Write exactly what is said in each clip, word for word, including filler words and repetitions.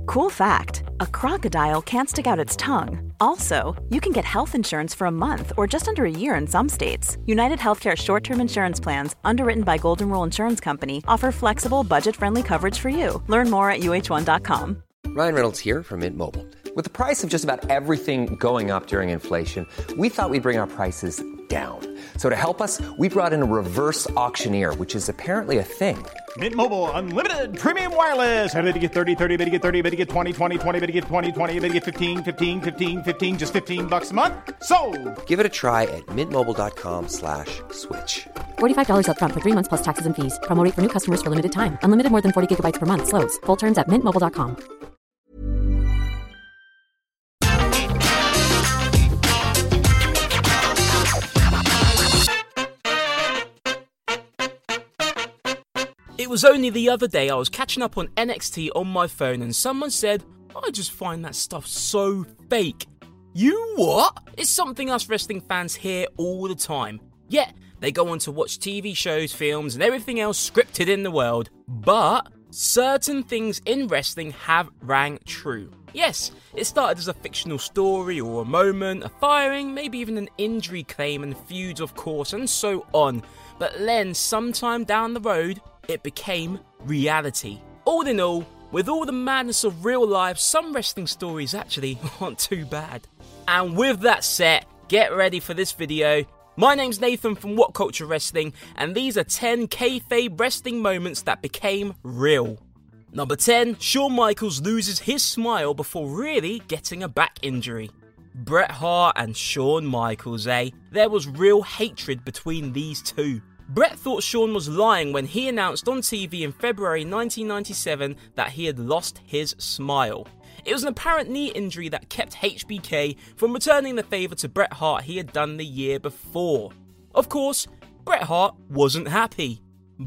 Cool fact, a crocodile can't stick out its tongue. Also, you can get health insurance for a month or just under a year in some states. United Healthcare short-term insurance plans, underwritten by Golden Rule Insurance Company, offer flexible, budget-friendly coverage for you. Learn more at U H one dot com. Ryan Reynolds here from Mint Mobile. With the price of just about everything going up during inflation, we thought we'd bring our prices down. So to help us, we brought in a reverse auctioneer, which is apparently a thing. Mint Mobile Unlimited Premium Wireless. How to get thirty, thirty, how to get thirty, how to get twenty, twenty, twenty, how to get twenty, twenty, how to get fifteen, fifteen, fifteen, fifteen, just fifteen bucks a month? Sold! Give it a try at mintmobile.com slash switch. forty-five dollars up front for three months plus taxes and fees. Promo rate for new customers for limited time. Unlimited more than forty gigabytes per month. Slows full terms at mint mobile dot com. It was only the other day I was catching up on N X T on my phone and someone said, I just find that stuff so fake. You what? It's something us wrestling fans hear all the time. Yet, they go on to watch T V shows, films and everything else scripted in the world. But certain things in wrestling have rang true. Yes, it started as a fictional story or a moment, a firing, maybe even an injury claim and feuds of course and so on. But then sometime down the road, it became reality. All in all, with all the madness of real life, some wrestling stories actually aren't too bad. And with that said, get ready for this video. My name's Nathan from What Culture Wrestling, and these are ten kayfabe wrestling moments that became real. Number ten, Shawn Michaels loses his smile before really getting a back injury. Bret Hart and Shawn Michaels, eh? There was real hatred between these two. Bret thought Shawn was lying when he announced on T V in February nineteen ninety-seven that he had lost his smile. It was an apparent knee injury that kept H B K from returning the favour to Bret Hart he had done the year before. Of course, Bret Hart wasn't happy.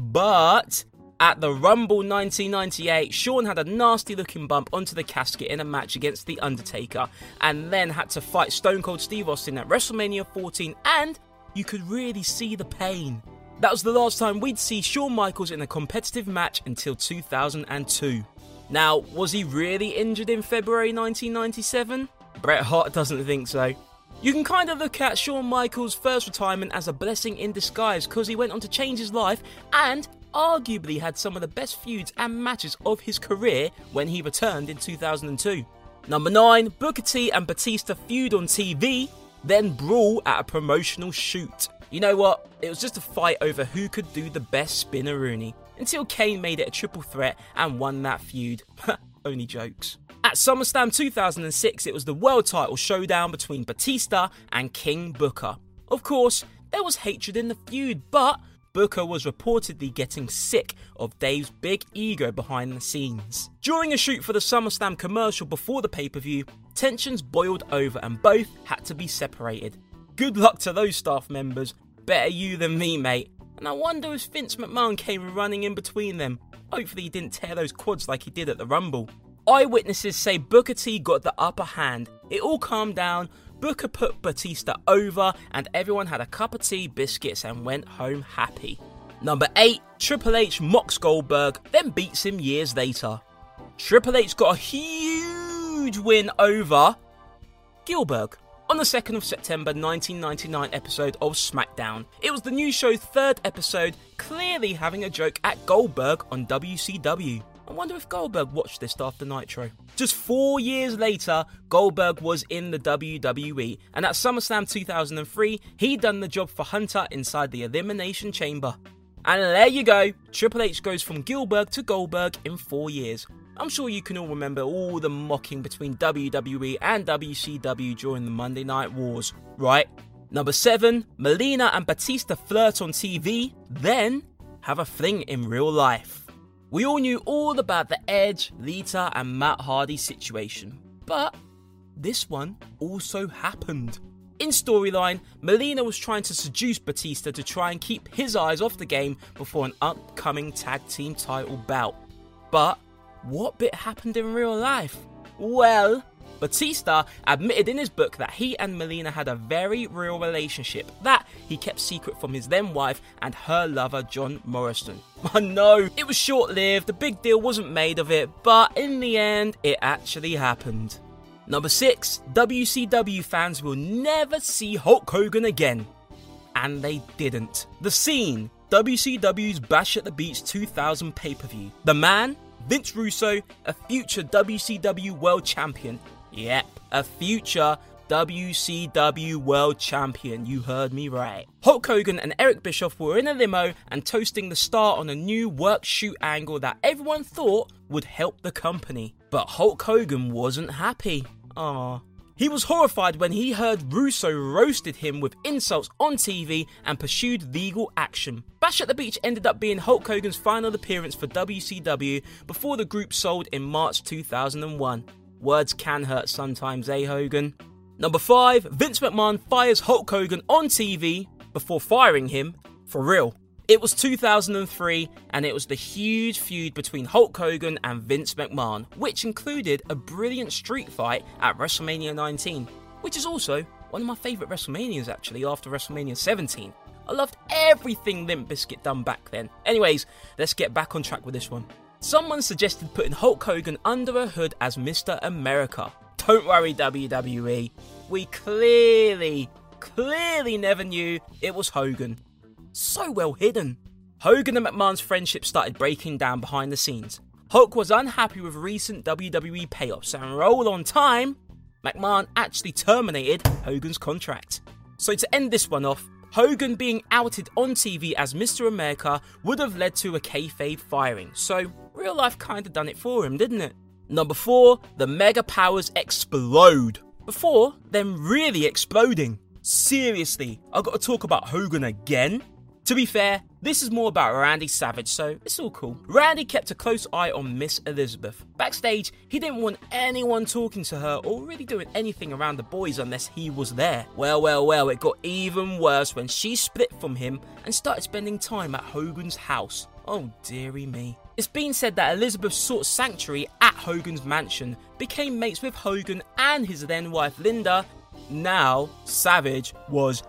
But at the Rumble nineteen ninety-eight, Shawn had a nasty looking bump onto the casket in a match against The Undertaker, and then had to fight Stone Cold Steve Austin at WrestleMania fourteen, and you could really see the pain. That was the last time we'd see Shawn Michaels in a competitive match until two thousand two. Now, was he really injured in February nineteen ninety-seven? Bret Hart doesn't think so. You can kind of look at Shawn Michaels' first retirement as a blessing in disguise because he went on to change his life and arguably had some of the best feuds and matches of his career when he returned in two thousand two. Number nine, Booker T and Batista feud on T V, then brawl at a promotional shoot. You know what? It was just a fight over who could do the best spinneroonie, until Kane made it a triple threat and won that feud. Only jokes. At SummerSlam two thousand six, it was the world title showdown between Batista and King Booker. Of course, there was hatred in the feud, but Booker was reportedly getting sick of Dave's big ego behind the scenes. During a shoot for the SummerSlam commercial before the pay-per-view, tensions boiled over and both had to be separated. Good luck to those staff members. Better you than me, mate. And I wonder if Vince McMahon came running in between them. Hopefully he didn't tear those quads like he did at the Rumble. Eyewitnesses say Booker T got the upper hand. It all calmed down, Booker put Batista over, and everyone had a cup of tea, biscuits, and went home happy. Number eight, Triple H mocks Goldberg, then beats him years later. Triple H got a huge win over Gillberg on the second of September nineteen ninety-nine episode of SmackDown. It was the new show's third episode, clearly having a joke at Goldberg on W C W. I wonder if Goldberg watched this after Nitro. Just four years later, Goldberg was in the W W E, and at SummerSlam two thousand three, he done the job for Hunter inside the Elimination Chamber. And there you go, Triple H goes from Gillberg to Goldberg in four years. I'm sure you can all remember all the mocking between W W E and W C W during the Monday Night Wars, right? Number seven, Melina and Batista flirt on T V, then have a fling in real life. We all knew all about the Edge, Lita and Matt Hardy situation, but this one also happened. In storyline, Melina was trying to seduce Batista to try and keep his eyes off the game before an upcoming tag team title bout. But what bit happened in real life? Well, Batista admitted in his book that he and Melina had a very real relationship that he kept secret from his then wife and her lover John Morrison. I know, it was short-lived, the big deal wasn't made of it, but in the end, it actually happened. Number six, W C W fans will never see Hulk Hogan again. And they didn't. The Scene, W C W's Bash at the Beach two thousand pay-per-view. The man, Vince Russo, a future W C W World Champion. Yep, a future W C W World Champion, you heard me right. Hulk Hogan and Eric Bischoff were in a limo and toasting the star on a new work shoot angle that everyone thought would help the company. But Hulk Hogan wasn't happy. Aww. He was horrified when he heard Russo roasted him with insults on T V and pursued legal action. Bash at the Beach ended up being Hulk Hogan's final appearance for W C W before the group sold in March two thousand one. Words can hurt sometimes, eh, Hogan? Number five, Vince McMahon fires Hulk Hogan on T V before firing him for real. It was two thousand three, and it was the huge feud between Hulk Hogan and Vince McMahon, which included a brilliant street fight at WrestleMania nineteen, which is also one of my favourite WrestleManias actually, after WrestleMania seventeen. I loved everything Limp Bizkit done back then. Anyways, let's get back on track with this one. Someone suggested putting Hulk Hogan under a hood as Mister America. Don't worry, W W E, we clearly, clearly never knew it was Hogan. So well hidden. Hogan and McMahon's friendship started breaking down behind the scenes. Hulk was unhappy with recent W W E payoffs, and roll on time, McMahon actually terminated Hogan's contract. So to end this one off, Hogan being outed on T V as Mister America would have led to a kayfabe firing, so real life kinda done it for him, didn't it? Number four, the mega powers explode. Before them really exploding. Seriously, I gotta talk about Hogan again? To be fair, this is more about Randy Savage, so it's all cool. Randy kept a close eye on Miss Elizabeth. Backstage, he didn't want anyone talking to her or really doing anything around the boys unless he was there. Well, well, well, it got even worse when she split from him and started spending time at Hogan's house. Oh dearie me. It's been said that Elizabeth sought sanctuary at Hogan's mansion, became mates with Hogan and his then wife Linda. Now, Savage was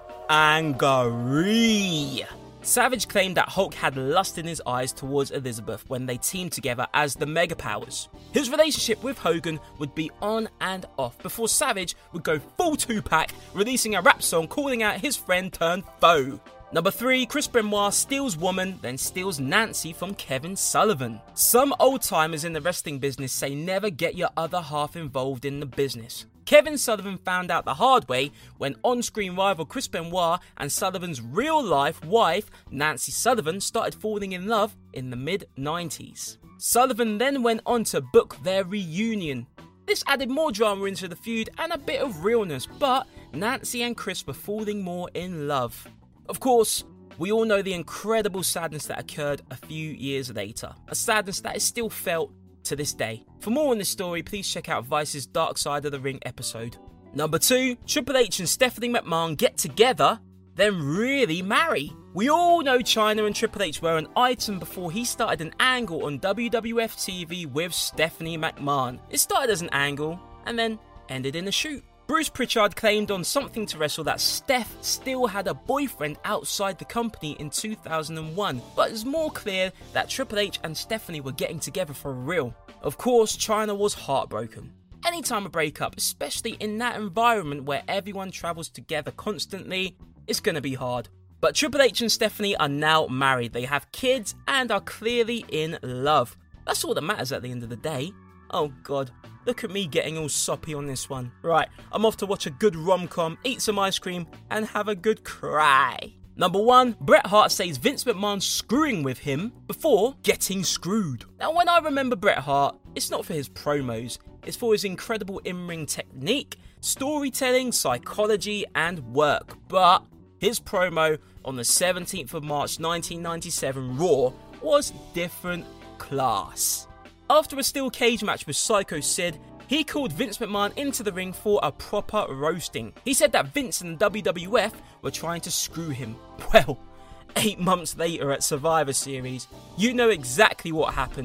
angry. Savage claimed that Hulk had lust in his eyes towards Elizabeth when they teamed together as the Mega Powers. His relationship with Hogan would be on and off before Savage would go full two-pack, releasing a rap song calling out his friend turned foe. Number three, Chris Benoit steals woman, then steals Nancy from Kevin Sullivan. Some old-timers in the wrestling business say never get your other half involved in the business. Kevin Sullivan found out the hard way when on-screen rival Chris Benoit and Sullivan's real-life wife, Nancy Sullivan, started falling in love in the mid nineties. Sullivan then went on to book their reunion. This added more drama into the feud and a bit of realness, but Nancy and Chris were falling more in love. Of course, we all know the incredible sadness that occurred a few years later, a sadness that is still felt to this day. For more on this story, please check out Vice's Dark Side of the Ring episode. Number two, Triple H and Stephanie McMahon get together, then really marry. We all know Chyna and Triple H were an item before he started an angle on W W F T V with Stephanie McMahon. It started as an angle and then ended in a shoot. Bruce Pritchard claimed on Something to Wrestle that Steph still had a boyfriend outside the company in two thousand one, but it's more clear that Triple H and Stephanie were getting together for real. Of course, Chyna was heartbroken. Anytime a breakup, especially in that environment where everyone travels together constantly, it's gonna be hard. But Triple H and Stephanie are now married, they have kids and are clearly in love. That's all that matters at the end of the day. Oh god. Look at me getting all soppy on this one. Right, I'm off to watch a good rom-com, eat some ice cream, and have a good cry. Number one, Bret Hart says Vince McMahon screwing with him before getting screwed. Now, when I remember Bret Hart, it's not for his promos, it's for his incredible in-ring technique, storytelling, psychology, and work. But his promo on the seventeenth of March nineteen ninety-seven Raw was different class. After a steel cage match with Psycho Sid, he called Vince McMahon into the ring for a proper roasting. He said that Vince and the W W F were trying to screw him. Well, eight months later at Survivor Series, you know exactly what happened.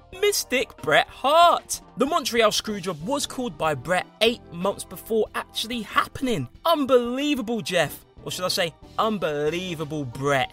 Mystic Bret Hart. The Montreal Screwjob was called by Bret eight months before actually happening. Unbelievable, Jeff. Or should I say, unbelievable, Bret.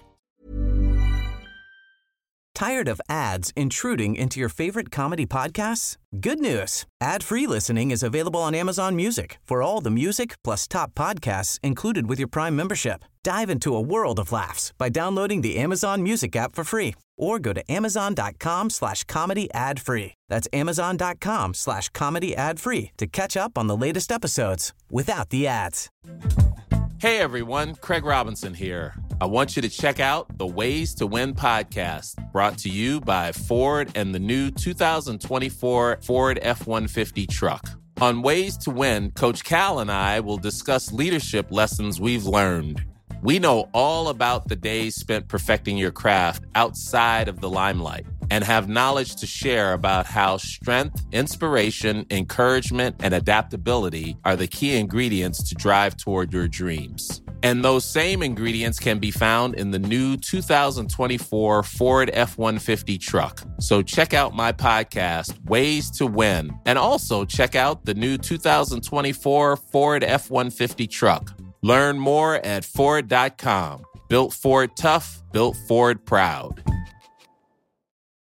Tired of ads intruding into your favorite comedy podcasts? Good news. Ad-free listening is available on Amazon Music for all the music plus top podcasts included with your Prime membership. Dive into a world of laughs by downloading the Amazon Music app for free or go to amazon.com slash comedy ad free. That's amazon.com slash comedy ad free to catch up on the latest episodes without the ads. Hey everyone, Craig Robinson here. I want you to check out the Ways to Win podcast, brought to you by Ford and the new two thousand twenty-four Ford F one fifty truck. On Ways to Win, Coach Cal and I will discuss leadership lessons we've learned. We know all about the days spent perfecting your craft outside of the limelight and have knowledge to share about how strength, inspiration, encouragement, and adaptability are the key ingredients to drive toward your dreams. And those same ingredients can be found in the new two thousand twenty-four Ford F one fifty truck. So check out my podcast, Ways to Win, and also check out the new two thousand twenty-four Ford F one fifty truck. Learn more at Ford dot com. Built Ford tough, built Ford proud.